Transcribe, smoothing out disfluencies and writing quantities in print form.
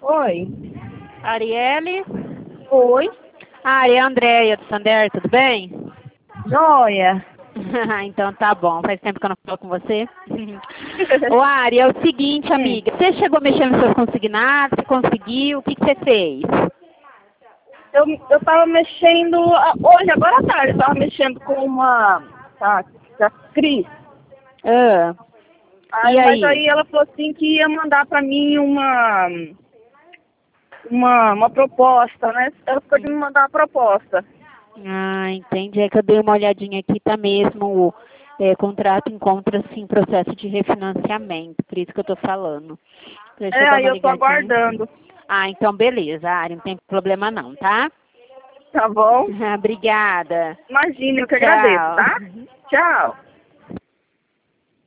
Oi. Arielle? Oi. Ari, é a Andréia do Sander, tudo bem? Joia. Então tá bom, faz tempo que eu não falo com você. Ô Ari, é o seguinte, amiga, você chegou mexendo nos seus consignados, você conseguiu, o que você fez? Eu tava mexendo, hoje, agora à tarde, eu tava mexendo com uma, da Cris. Ah, e Mas aí? aí ela falou assim que ia mandar pra mim uma proposta, né? Ela ficou de me mandar uma proposta. Ah, entendi. É que eu dei uma olhadinha aqui, tá mesmo, o contrato encontra-se em processo de refinanciamento, por isso que eu tô falando. Deixa eu dar Aí uma eu tô ligadinha. aguardando. Ah, então beleza, Ari, não tem problema não, tá? Tá bom? Obrigada. Imagina, eu que agradeço, Tchau. tá? Tchau.